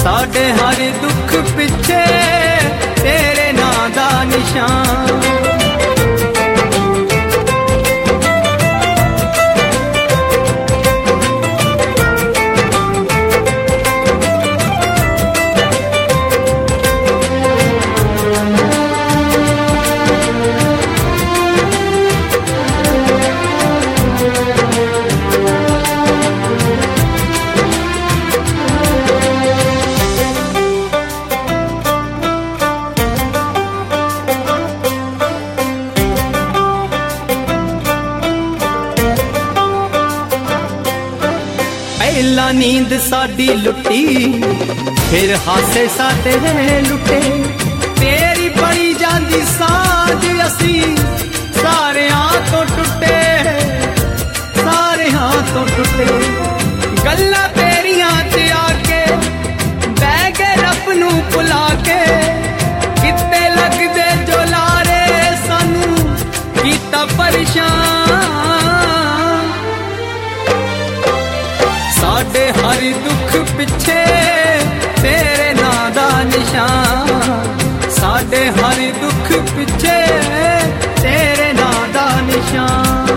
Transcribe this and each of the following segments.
साडे हर दुख पिछे तेरे नां दा निशान। पहला नींद साडी लुटी फिर हासे साडे लुटे, तेरी बड़ी जांदी साज असी सारे हाथों टुटे, सारे हाथों टुटे। गल्ला तेरियां च आके बह गए रब नू भुला के, किते लगदे जो लारे सानू कीता परेशान। साडे हर दुख पिछे तेरे नां दा निशान, साडे हर दुख पिछे तेरे नां दा निशान।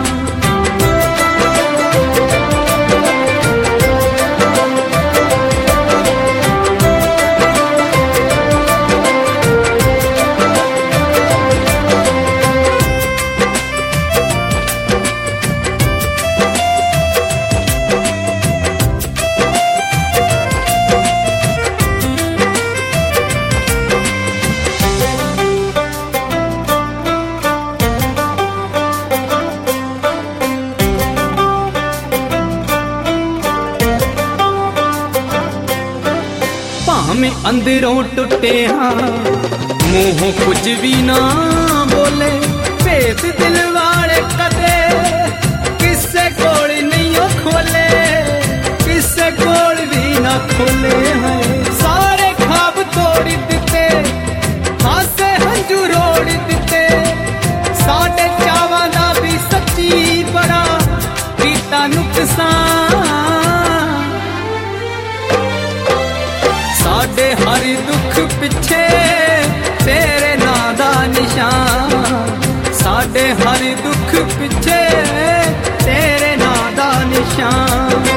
भावें अंदरों टुटे हाँ मुंहों कुछ भी ना बोले, भेद दिल वाले कदे किसे कोल नहीं खोले, किसे कोल भी ना खोले हैं। सारे ख्वाब तोड़ दिते, हासे हंजू रोड़ दिते, साडे चावां दा भी सच्ची बड़ा कीता नुकसान। साडे हर दुख पिछे तेरे नां दा निशान, साडे हर दुख पिछे तेरे नां दा निशान।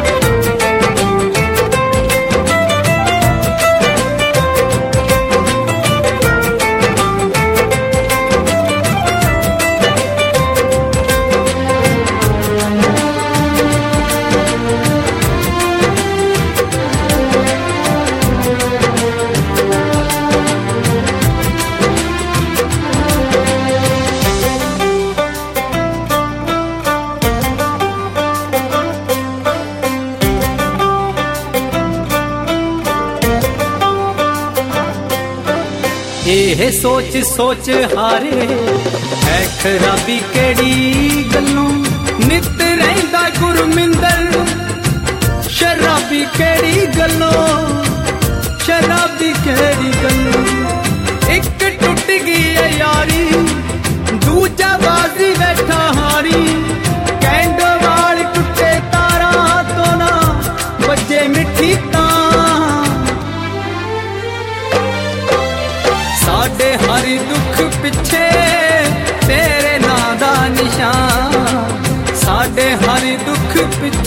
ये सोच सोच हारे है खराबी केड़ी गल्लों, नित रहिंदा गुरमिंदर शराबी केड़ी गल्लों, शराबी केड़ी गल्लों। एक टुट गई है यारी दूजा बाजी बैठा हारी, कैंडो वाल टुटे तारा तो ना बजे मिठी साडे हर दुख पिछे तेरे नां दा निशान, साडे हर दुख पिछे